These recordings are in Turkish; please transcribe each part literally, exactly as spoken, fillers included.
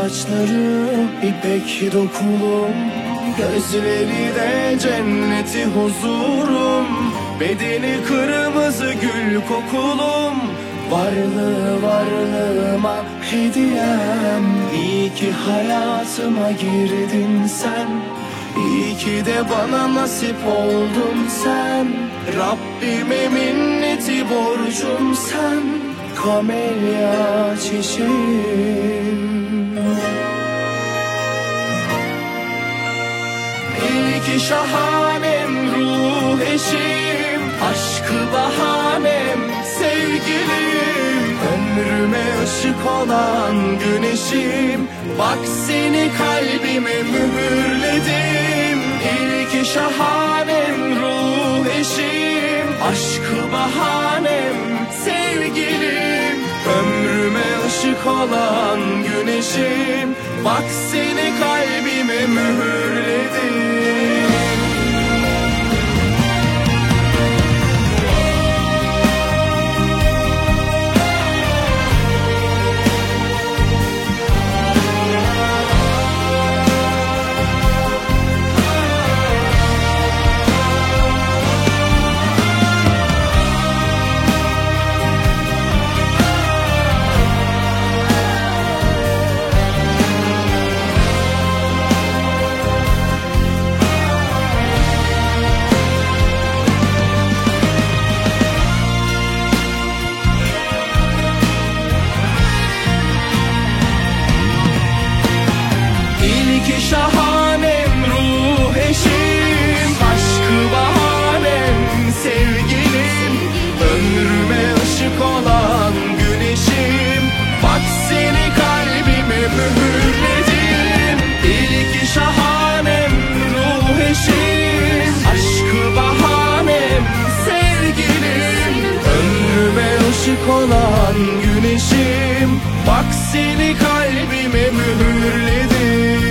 Saçları ipek dokulum, gözleri de cenneti huzurum, bedeni kırmızı gül kokulum, varlığı varlığıma hediyem. İyi ki hayatıma girdin sen, İyi ki de bana nasip oldun sen. Rabbime minneti borcum sen, kamelya çiçeğim. İyi ki şahanem, ruh eşim, aşkı bahanem, sevgilim, ömrüme ışık olan güneşim. Bak seni kalbime mühürledim. İyi ki şahanem, ruh eşim, aşkı bahanem, sevgilim, ömrüme ışık olan güneşim. Bak seni kalbime mühürledim. Şahanem, ruh eşim, aşkı bahanem, sevgilim, ömrüme ışık olan güneşim. Bak seni kalbime mühürledim. İyi ki şahanem, ruh eşim, aşkı bahanem, sevgilim, ömrüme ışık olan güneşim. Bak seni kalbime mühürledim.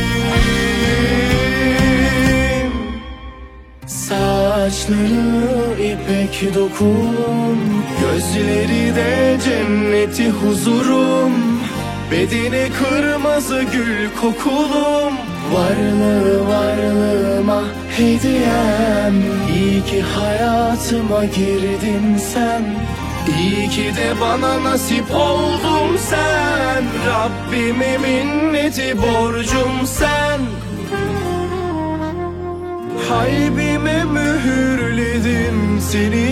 Saçları ipek dokum, gözleri de cenneti huzurum, bedeni kırmızı gül kokulum, varlığı varlığıma hediyem. İyi ki hayatıma girdin sen, İyi ki de bana nasip oldun sen. Rabbime minneti borcum sen, kalbime mühürledim seni